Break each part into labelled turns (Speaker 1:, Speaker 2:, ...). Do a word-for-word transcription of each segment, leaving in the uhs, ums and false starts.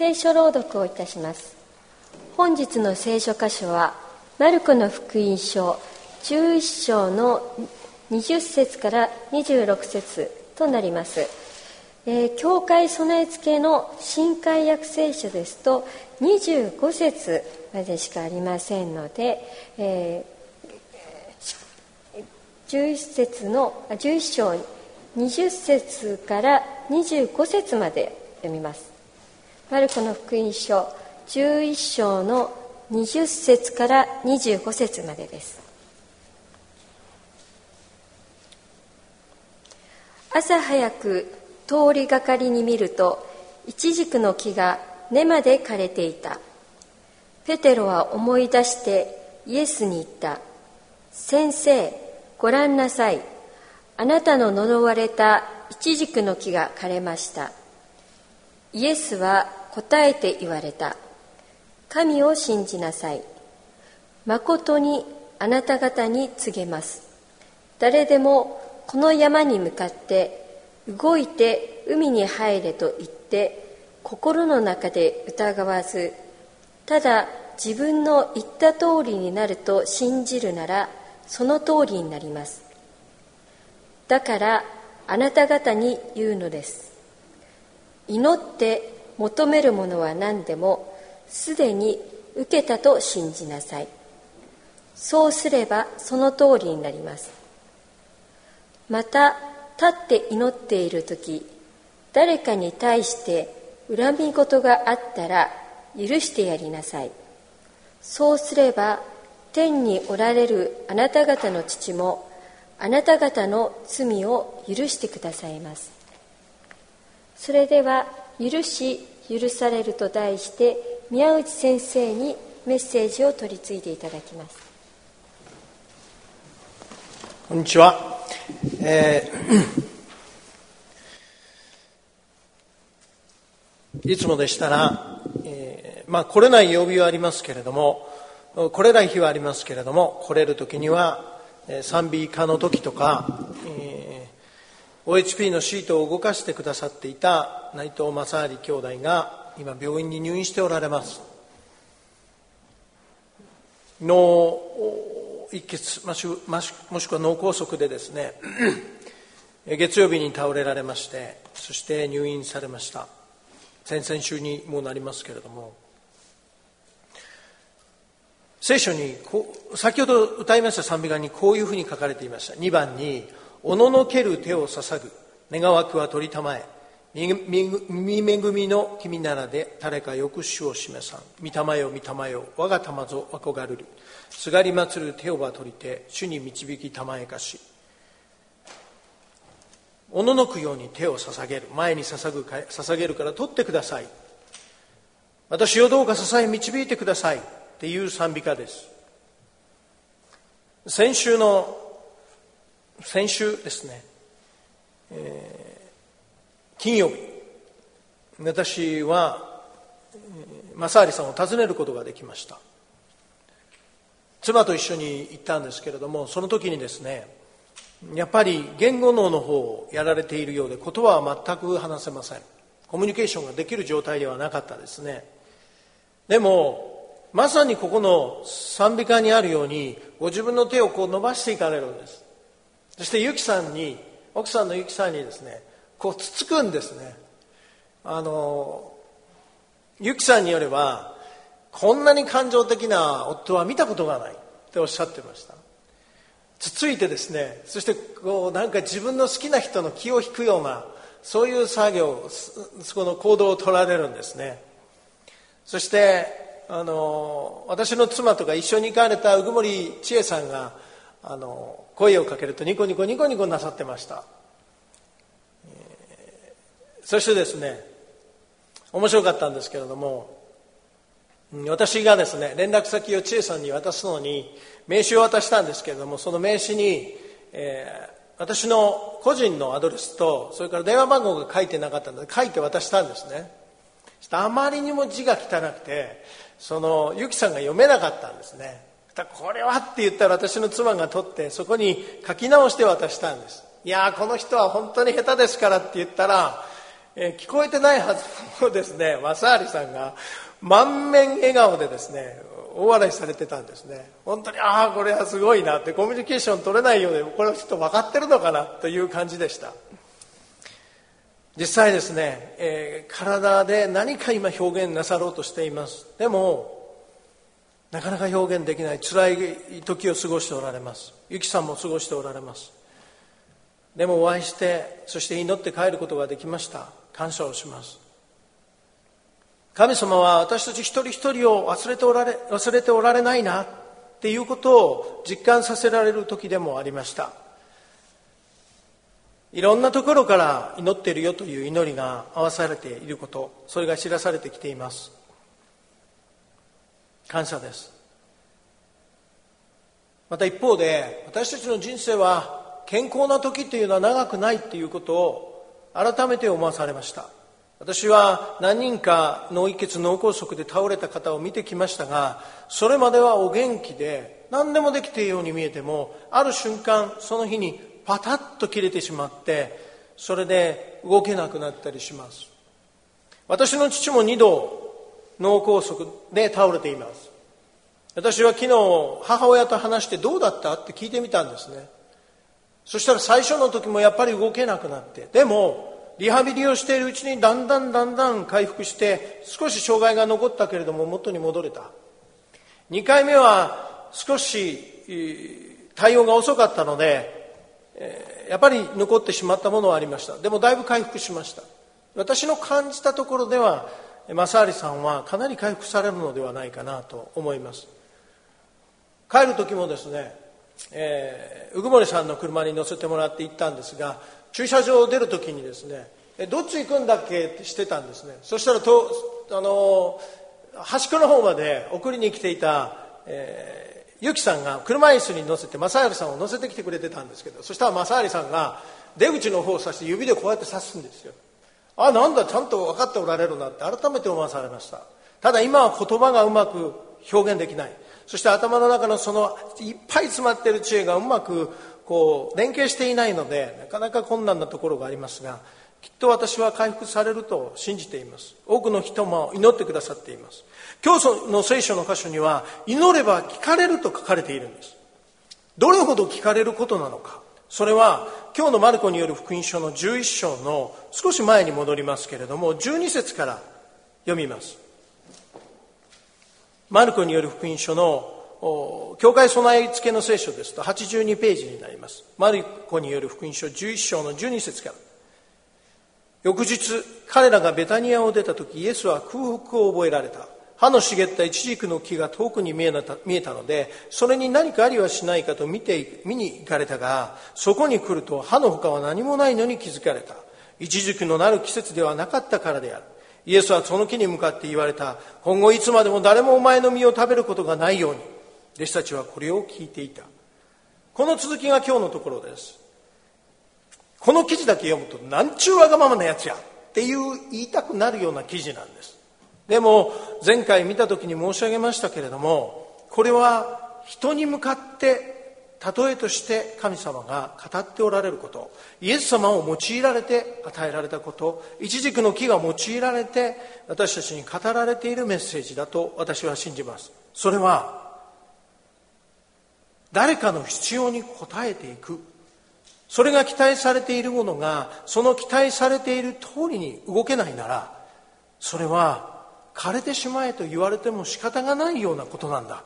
Speaker 1: 聖書朗読をいたします。本日の聖書箇所はマルコの福音書じゅういっ章のにじゅっ節からにじゅうろく節となります。えー、教会備え付けの新海訳聖書ですとにじゅうご節までしかありませんので、えー、じゅういっ節のじゅういっ章にじゅっ節からにじゅうご節まで読みます。マルコの福音書じゅういっ章のにじゅっ節からにじゅうご節までです。朝早く通りがかりに見ると、イチジクの木が根まで枯れていた。ペテロは思い出してイエスに言った。先生、ご覧なさい。あなたの呪われたイチジクの木が枯れました。イエスは答えて言われた。神を信じなさい。まことにあなた方に告げます。誰でもこの山に向かって動いて海に入れと言って心の中で疑わず、ただ自分の言った通りになると信じるならその通りになります。だからあなた方に言うのです。祈って求めるものは何でもすでに受けたと信じなさい。そうすればその通りになります。また立って祈っているとき、誰かに対して恨み事があったら許してやりなさい。そうすれば天におられるあなた方の父もあなた方の罪を許してくださいます。それでは許し許されると題して宮内先生にメッセージを取り次いでいただきます。
Speaker 2: こんにちは。えー、いつもでしたら、えー、まあ来れない曜日はありますけれども、来れない日はありますけれども、来れる時には賛美歌の時とか、えー、オーエイチピー のシートを動かしてくださっていた内藤正治兄弟が今病院に入院しておられます。脳一血もしくは脳梗塞でですね月曜日に倒れられまして、そして入院されました。先々週にもうなりますけれども、聖書にこう先ほど歌いました賛美歌にこういうふうに書かれていました。にばんにおののける手を捧ぐ願わくは取りたまえ見恵みの君ならで誰かよく主を示さん。御霊よ御霊よ我が玉ぞ憧るるすがり祭る手をば取りて主に導きたまえかし。おののくように手を捧げる、前に捧ぐ捧げるから取ってください。私をどうか支え導いてくださいっていう賛美歌です。先週の先週ですね、えー金曜日、私は正治さんを訪ねることができました。妻と一緒に行ったんですけれども、その時にですね、やっぱり言語脳の方をやられているようで、言葉は全く話せません。コミュニケーションができる状態ではなかったですね。でもまさにここの賛美歌にあるように、ご自分の手をこう伸ばしていかれるんです。そしてゆきさんに、奥さんのゆきさんにですね、こうつつくんですね。あのゆきさんによれば、こんなに感情的な夫は見たことがないっておっしゃってました。つついてですね、そしてこうなんか自分の好きな人の気を引くような、そういう作業、そこの行動を取られるんですね。そしてあの私の妻とか一緒に行かれた鵜久森千恵さんがあの声をかけるとニコニコニコニコなさってました。そしてですね、面白かったんですけれども、私がですね、連絡先を千恵さんに渡すのに名刺を渡したんですけれども、その名刺に、えー、私の個人のアドレスと、それから電話番号が書いてなかったので書いて渡したんですね。あまりにも字が汚くて、そのゆきさんが読めなかったんですね。これはって言ったら私の妻が取って、そこに書き直して渡したんです。いやー、この人は本当に下手ですからって言ったら、 えー、聞こえてないはずのですね、正治さんが満面笑顔でですね、大笑いされてたんですね。本当に、ああ、これはすごいなって、コミュニケーション取れないようで、これはちょっと分かってるのかなという感じでした。実際ですね、えー、体で何か今表現なさろうとしています。でも、なかなか表現できない辛い時を過ごしておられます。ゆきさんも過ごしておられます。でもお会いして、そして祈って帰ることができました。感謝をします。神様は私たち一人一人を忘れておられ、忘れておられないなっていうことを実感させられる時でもありました。いろんなところから祈っているよという祈りが合わされていること、それが知らされてきています。感謝です。また一方で、私たちの人生は健康な時というのは長くないということを改めて思わされました。私は何人か脳溢血脳梗塞で倒れた方を見てきましたが、それまではお元気で何でもできているように見えても、ある瞬間その日にパタッと切れてしまって、それで動けなくなったりします。私の父もにど脳梗塞で倒れています。私は昨日母親と話してどうだったって聞いてみたんですね。そしたら最初の時もやっぱり動けなくなって、でもリハビリをしているうちにだんだんだんだん回復して、少し障害が残ったけれども元に戻れた。にかいめは少し対応が遅かったので、やっぱり残ってしまったものはありました。でもだいぶ回復しました。私の感じたところでは、正治さんはかなり回復されるのではないかなと思います。帰る時もですね、えー、うぐもりさんの車に乗せてもらって行ったんですが、駐車場を出る時にですね、えどっち行くんだっけってしてたんですね。そしたらと、あのー、端っこの方まで送りに来ていた、えーゆきさんが車椅子に乗せて正治さんを乗せてきてくれてたんですけど、そしたら正治さんが出口の方を指して指でこうやって指すんですよ。あ、なんだ、ちゃんと分かっておられるなって改めて思わされました。ただ今は言葉がうまく表現できない。そして頭の中のそのいっぱい詰まっている知恵がうまくこう連携していないので、なかなか困難なところがありますが、きっと私は回復されると信じています。多くの人も祈ってくださっています。今日の聖書の箇所には、祈れば聞かれると書かれているんです。どれほど聞かれることなのか。それは今日のマルコによる福音書のじゅういっ章の少し前に戻りますけれども、じゅうに節から読みます。マルコによる福音書の教会備え付けの聖書ですとはちじゅうにページになります。マルコによる福音書じゅういっ章のじゅうに節から。翌日、彼らがベタニアを出た時、イエスは空腹を覚えられた。葉の茂ったイチジクの木が遠くに見えた、見えたので、それに何かありはしないかと見て見に行かれたが、そこに来ると葉の他は何もないのに気づかれた。イチジクのなる季節ではなかったからである。イエスはその木に向かって言われた。今後いつまでも誰もお前の実を食べることがないように。弟子たちはこれを聞いていた。この続きが今日のところです。この記事だけ読むと、なんちゅうわがままなやつやっていう言いたくなるような記事なんです。でも前回見た時に申し上げましたけれども、これは人に向かって例えとして神様が語っておられること、イエス様を用いられて与えられたこと、イチジクの木が用いられて私たちに語られているメッセージだと私は信じます。それは誰かの必要に応えていく、それが期待されているものがその期待されている通りに動けないなら、それは枯れてしまえと言われても仕方がないようなことなんだ。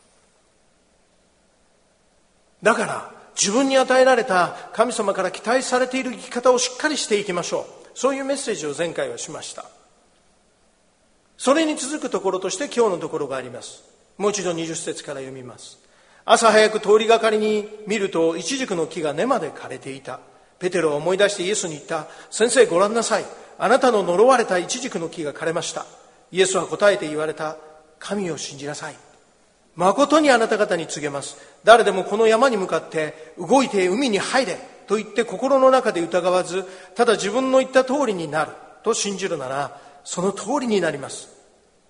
Speaker 2: だから自分に与えられた神様から期待されている生き方をしっかりしていきましょう。そういうメッセージを前回はしました。それに続くところとして今日のところがあります。もう一度にじゅっ節から読みます。朝早く通りがかりに見るとイチジクの木が根まで枯れていた。ペテロは思い出してイエスに言った。先生、ご覧なさい。あなたの呪われたイチジクの木が枯れました。イエスは答えて言われた。神を信じなさい。誠にあなた方に告げます。誰でもこの山に向かって動いて海に入れと言って心の中で疑わず、ただ自分の言った通りになると信じるなら、その通りになります。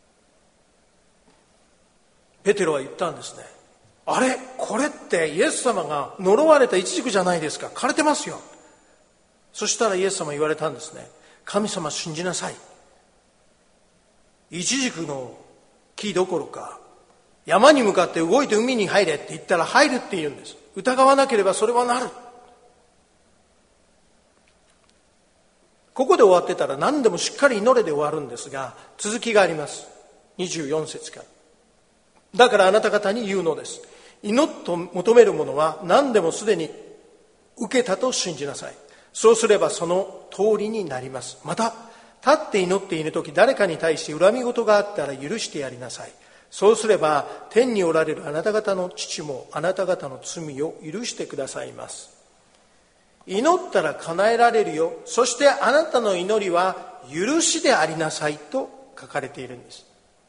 Speaker 2: ペテロは言ったんですね。あれ、これってイエス様が呪われたイチジクじゃないですか。枯れてますよ。そしたらイエス様言われたんですね。 神様信じなさい。イチジクの木どころか、山に向かって動いて海に入れって言ったら入るって言うんです。疑わなければそれはなる。ここで終わってたら何でもしっかり祈れで終わるんですが、続きがあります。にじゅうよん節から。だからあなた方に言うのです。祈っと求めるものは何でもすでに受けたと信じなさい。そうすればその通りになります。また、立って祈っているとき、誰かに対して恨み事があったら許してやりなさい。そうすれば天におられるあなた方の父もあなた方の罪を許してくださいます。祈ったら叶えられるよ。そしてあなたの祈りは許しでありなさいと書かれているんです。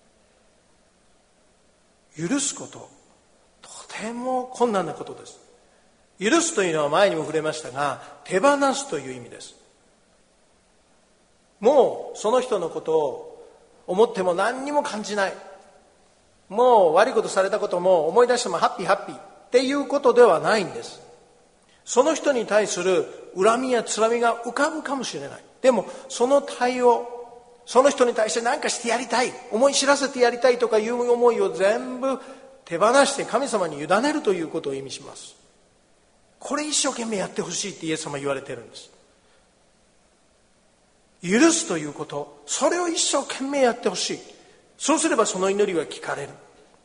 Speaker 2: 許すこと、とても困難なことです。許すというのは前にも触れましたが、手放すという意味です。もうその人のことを思っても何にも感じない。もう悪いことされたことも思い出してもハッピーハッピーっていうことではないんです。その人に対する恨みやつらみが浮かぶかもしれない。でもその対応、その人に対して何かしてやりたい、思い知らせてやりたいとかいう思いを全部手放して神様に委ねるということを意味します。これ一生懸命やってほしいってイエス様は言われてるんです。許すということ、それを一生懸命やってほしい。そうすればその祈りは聞かれる。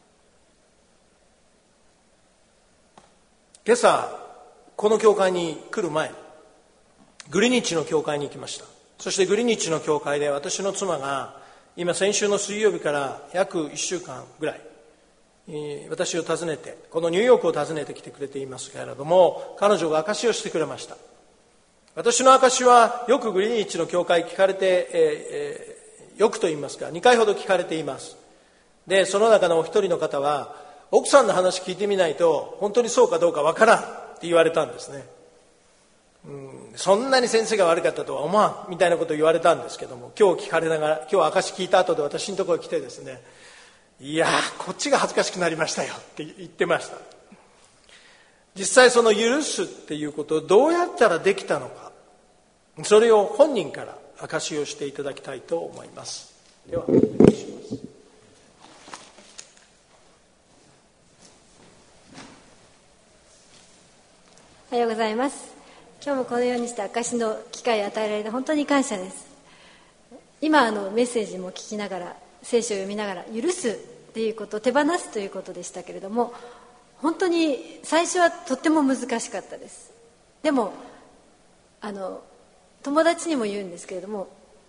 Speaker 2: 今朝この教会に来る前、グリニッチの教会に行きました。そしてグリニッチの教会で私の妻が今先週の水曜日から約いっしゅうかんぐらい私を訪ねて、このニューヨークを訪ねてきてくれていますけれども、彼女が証しをしてくれました。私の証しはよくグリニッチの教会聞かれて、えーえー、よくと言いますかにかいほど聞かれています。でその中のお一人の方は、奥さんの話聞いてみないと本当にそうかどうかわからんって言われたんですね。うん、そんなに先生が悪かったとは思わんみたいなことを言われたんですけども、今日聞かれながら、今日証し聞いた後で私のところに来てですね、いやーこっちが恥ずかしくなりましたよって言ってました。実際その許すっていうことをどうやったらできたのか、それを本人から証しをしていただきたいと思います。ではお願いします。
Speaker 3: おはようございます。今日もこのようにして証しの機会を与えられて本当に感謝です。今あのメッセージも聞きながら、聖書を読みながら、許すっていうこと、手放すということでしたけれども、本当に最初はとっても難しかったです。でもあの友達にも言うんですけれども、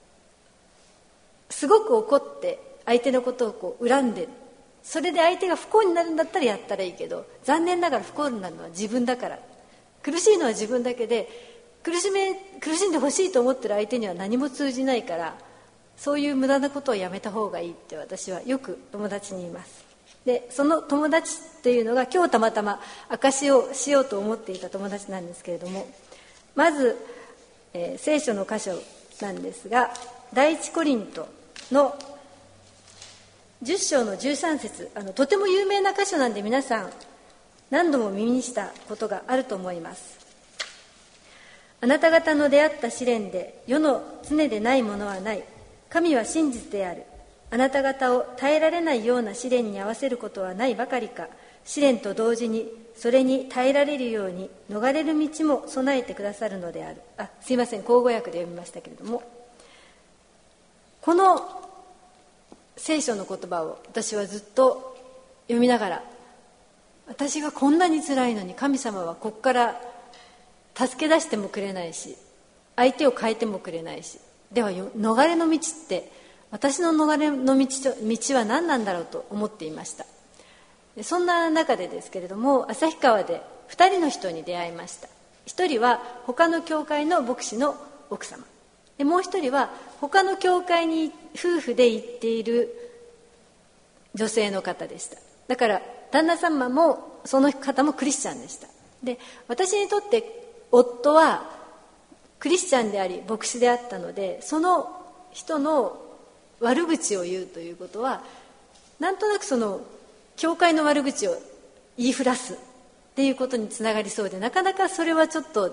Speaker 3: すごく怒って相手のことをこう恨んで、それで相手が不幸になるんだったらやったらいいけど、残念ながら不幸になるのは自分だから、苦しいのは自分だけで、苦しめ苦しんでほしいと思ってる相手には何も通じないから、そういう無駄なことをやめた方がいいって私はよく友達に言います。でその友達っていうのが今日たまたま証しをしようと思っていた友達なんですけれども、まず、えー、聖書の箇所なんですが、第一コリントのじゅっ章のじゅうさん節、あのとても有名な箇所なんで皆さん何度も耳にしたことがあると思います。あなた方の出会った試練で世の常でないものはない。神は真実である。あなた方を耐えられないような試練に合わせることはないばかりか、試練と同時にそれに耐えられるように逃れる道も備えてくださるのである。あ、すいません、口語訳で読みましたけれども、この聖書の言葉を私はずっと読みながら、私がこんなに辛いのに神様はここから助け出してもくれないし、相手を変えてもくれないし、では逃れの道って私の逃れの 道, 道は何なんだろうと思っていました。そんな中でですけれども、旭川でふたりの人に出会いました。ひとりは他の教会の牧師の奥様で、もう一人は他の教会に夫婦で行っている女性の方でした。だから旦那様もその方もクリスチャンでした。で、私にとって夫はクリスチャンであり牧師であったので、その人の悪口を言うということはなんとなくその教会の悪口を言いふらすっていうことにつながりそうで、なかなかそれはちょっと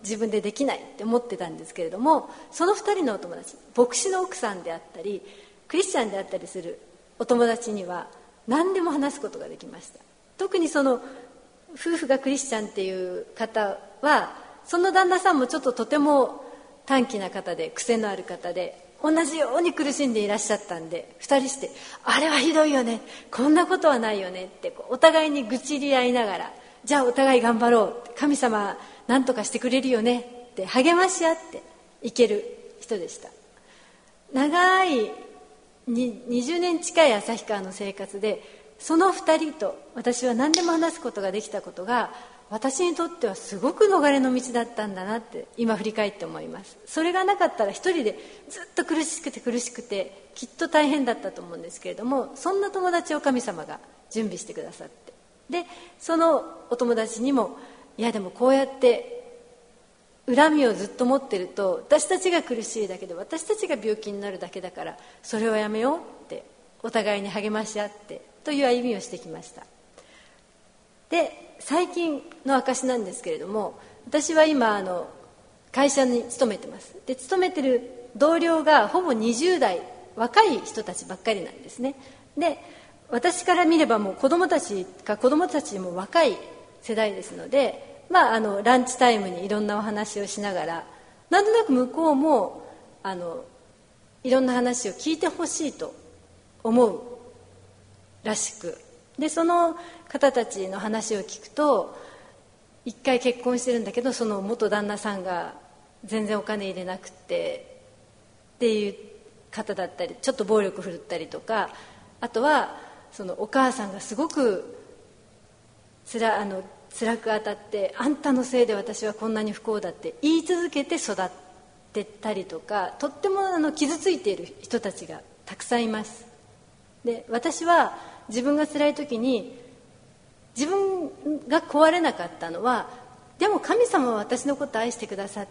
Speaker 3: 自分でできないって思ってたんですけれども、そのふたりのお友達、牧師の奥さんであったりクリスチャンであったりするお友達には何でも話すことができました。特にその夫婦がクリスチャンっていう方は、その旦那さんもちょっととても短気な方で癖のある方で、同じように苦しんでいらっしゃったんで、ふたりしてあれはひどいよね、こんなことはないよねってこうお互いに愚痴り合いながら、じゃあお互い頑張ろう、神様何とかしてくれるよねって励まし合っていける人でした。長いににじゅうねん近い旭川の生活で、そのふたりと私は何でも話すことができたことが、私にとってはすごく逃れの道だったんだなって今振り返って思います。それがなかったら一人でずっと苦しくて苦しくてきっと大変だったと思うんですけれども、そんな友達を神様が準備してくださって、でそのお友達にも、いやでもこうやって恨みをずっと持ってると私たちが苦しいだけで、私たちが病気になるだけだから、それをやめようってお互いに励まし合ってという歩みをしてきました。で最近の証なんですけれども、私は今あの会社に勤めてます。で勤めてる同僚がほぼにじゅう代、若い人たちばっかりなんですね。で私から見ればもう子供たちか子供たちも若い世代ですので、まあ、あのランチタイムにいろんなお話をしながら、なんとなく向こうもあのいろんな話を聞いてほしいと思うらしく、でその方たちの話を聞くと、一回結婚してるんだけどその元旦那さんが全然お金入れなくてっていう方だったり、ちょっと暴力振るったりとか、あとはそのお母さんがすごくつらあの辛く当たって、あんたのせいで私はこんなに不幸だって言い続けて育ってたりとか、とってもあの傷ついている人たちがたくさんいます。で私は自分が辛い時に、自分が壊れなかったのは、でも神様は私のことを愛してくださって、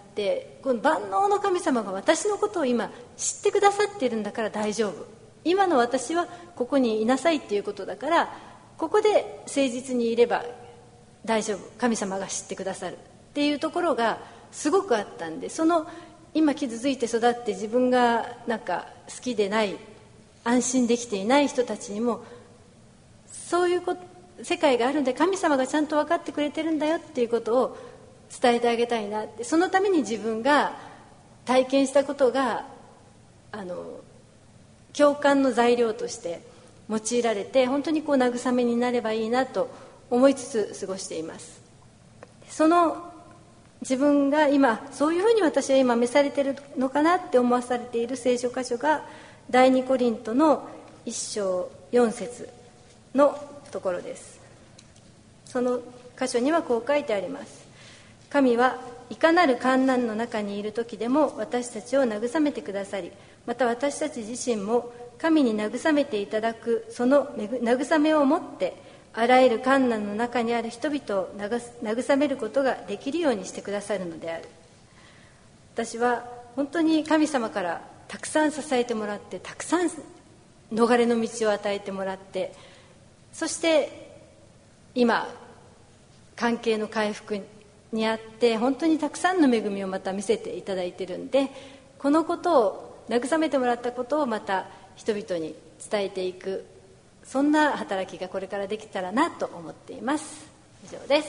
Speaker 3: この万能の神様が私のことを今知ってくださっているんだから大丈夫、今の私はここにいなさいっていうことだから、ここで誠実にいれば大丈夫、神様が知ってくださるっていうところがすごくあったんで、その今傷ついて育って自分がなんか好きでない、安心できていない人たちにも、そういうこと世界があるんで、神様がちゃんと分かってくれてるんだよっていうことを伝えてあげたいなって、そのために自分が体験したことがあの共感の材料として用いられて、本当にこう慰めになればいいなと思いつつ過ごしています。その自分が今そういうふうに私は今召されているのかなって思わされている聖書箇所が第二コリントの一章四節のところです。その箇所にはこう書いてあります。神はいかなる患難の中にいる時でも私たちを慰めてくださり、また私たち自身も神に慰めていただくその慰めをもって、あらゆる患難の中にある人々を慰めることができるようにしてくださるのである。私は本当に神様からたくさん支えてもらって、たくさん逃れの道を与えてもらって、そして今関係の回復にあって本当にたくさんの恵みをまた見せていただいているんで、このことを慰めてもらったことをまた人々に伝えていく、そんな働きがこれからできたらなと思っています。以上です。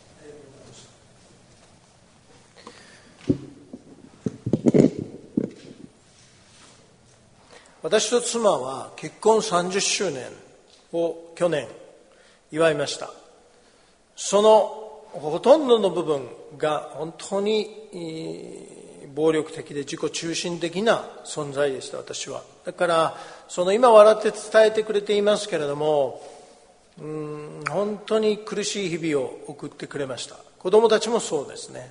Speaker 2: 私と妻は結婚さんじゅっしゅうねんを去年祝いました。そのほとんどの部分が本当に暴力的で自己中心的な存在でした。私はだからその今笑って伝えてくれていますけれども、うーん本当に苦しい日々を送ってくれました。子供たちもそうですね。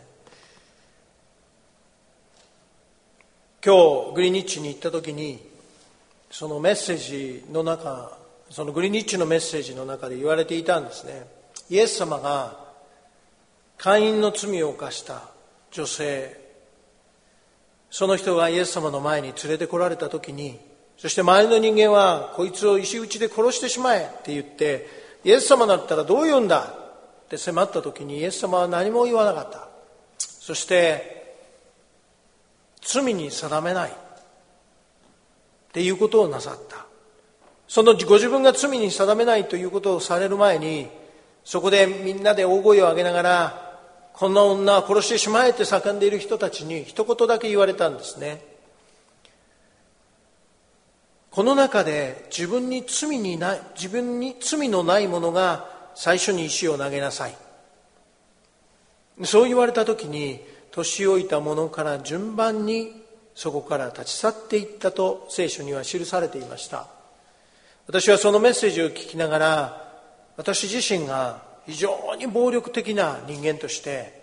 Speaker 2: 今日グリニッチに行った時に、そのメッセージの中、そのグリニッチのメッセージの中で言われていたんですね。イエス様が姦淫の罪を犯した女性、その人がイエス様の前に連れてこられた時に、そして周りの人間はこいつを石打ちで殺してしまえって言って、イエス様だったらどう言うんだって迫った時に、イエス様は何も言わなかった。 そして罪に定めないっていうことをなさった。そのご自分が罪に定めないということをされる前に、そこでみんなで大声を上げながら、こんな女は殺してしまえって叫んでいる人たちに一言だけ言われたんですね。この中で自分に罪にない、自分に罪のない者が最初に石を投げなさい。そう言われたときに、年老いた者から順番にそこから立ち去っていったと聖書には記されていました。私はそのメッセージを聞きながら、私自身が非常に暴力的な人間として、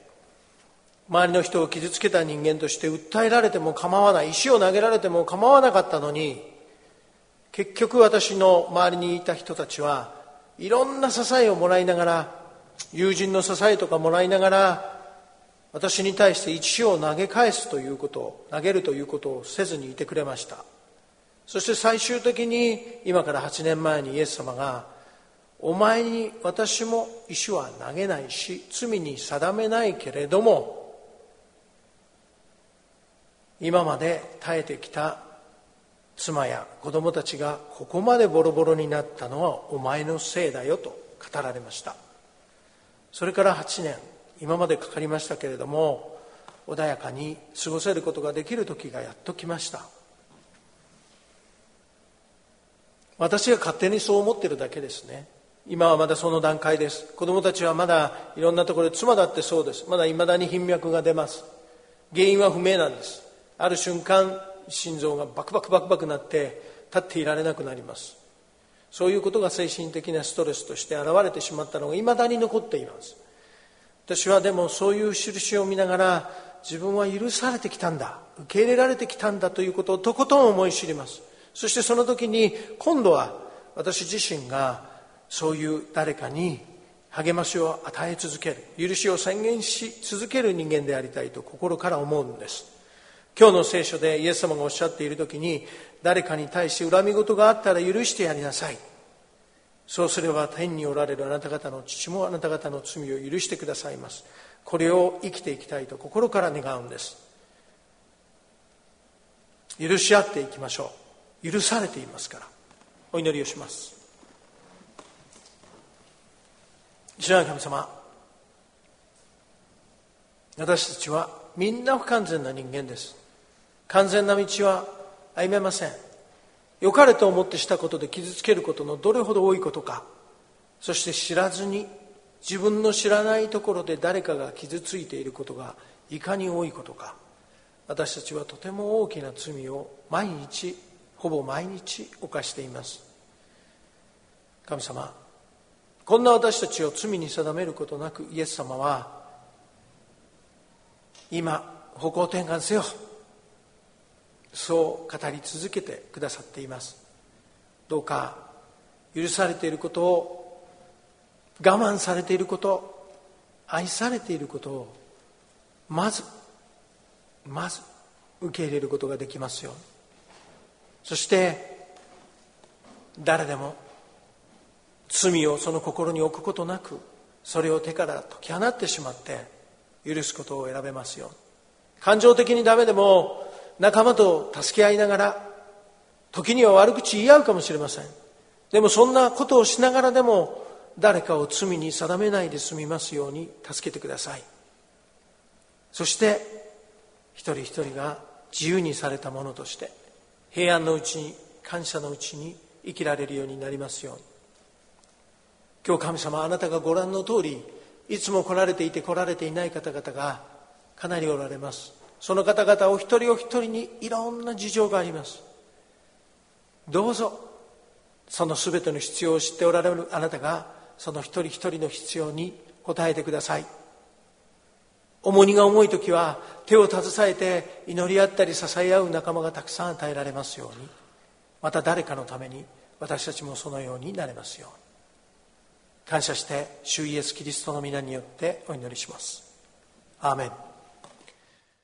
Speaker 2: 周りの人を傷つけた人間として訴えられても構わない、石を投げられても構わなかったのに、結局私の周りにいた人たちはいろんな支えをもらいながら、友人の支えとかもらいながら、私に対して石を投げ返すということを、投げるということをせずにいてくれました。そして最終的に今からはちねんまえにイエス様が、お前に私も石は投げないし罪に定めないけれども、今まで耐えてきた妻や子供たちがここまでボロボロになったのはお前のせいだよと語られました。それからはちねん、今までかかりましたけれども、穏やかに過ごせることができる時がやっと来ました。私が勝手にそう思っているだけですね。今はまだその段階です。子供たちはまだいろんなところで、妻だってそうです。まだ未だに頻脈が出ます。原因は不明なんです。ある瞬間、心臓がバクバクバクバクなって立っていられなくなります。そういうことが精神的なストレスとして現れてしまったのが未だに残っています。私はでもそういう印を見ながら、自分は許されてきたんだ、受け入れられてきたんだということをとことん思い知ります。そしてその時に今度は私自身がそういう誰かに励ましを与え続ける、許しを宣言し続ける人間でありたいと心から思うんです。今日の聖書でイエス様がおっしゃっている時に、誰かに対して恨み事があったら許してやりなさい。そうすれば天におられるあなた方の父もあなた方の罪を許してくださいます。これを生きていきたいと心から願うんです。許し合っていきましょう。許されていますから。お祈りをします。主なる神様、私たちはみんな不完全な人間です。完全な道は歩めません。良かれと思ってしたことで傷つけることのどれほど多いことか、そして知らずに自分の知らないところで誰かが傷ついていることがいかに多いことか、私たちはとても大きな罪を毎日、ほぼ毎日犯しています。神様、こんな私たちを罪に定めることなく、イエス様は今方向転換せよ、そう語り続けてくださっています。どうか許されていることを、我慢されていること、愛されていることをまずまず受け入れることができますように。そして誰でも罪をその心に置くことなく、それを手から解き放ってしまって許すことを選べますように。感情的にダメでも仲間と助け合いながら、時には悪口言い合うかもしれません。でもそんなことをしながらでも誰かを罪に定めないで済みますように助けてください。そして一人一人が自由にされたものとして平安のうちに、感謝のうちに生きられるようになりますように。今日神様、あなたがご覧の通り、いつも来られていて来られていない方々がかなりおられます。その方々お一人お一人にいろんな事情があります。どうぞそのすべての必要を知っておられるあなたが、その一人一人の必要に応えてください。重荷が重いときは手を携えて祈り合ったり支え合う仲間がたくさん与えられますように、また誰かのために私たちもそのようになれますように。感謝して主イエスキリストの皆によってお祈りします。アーメン。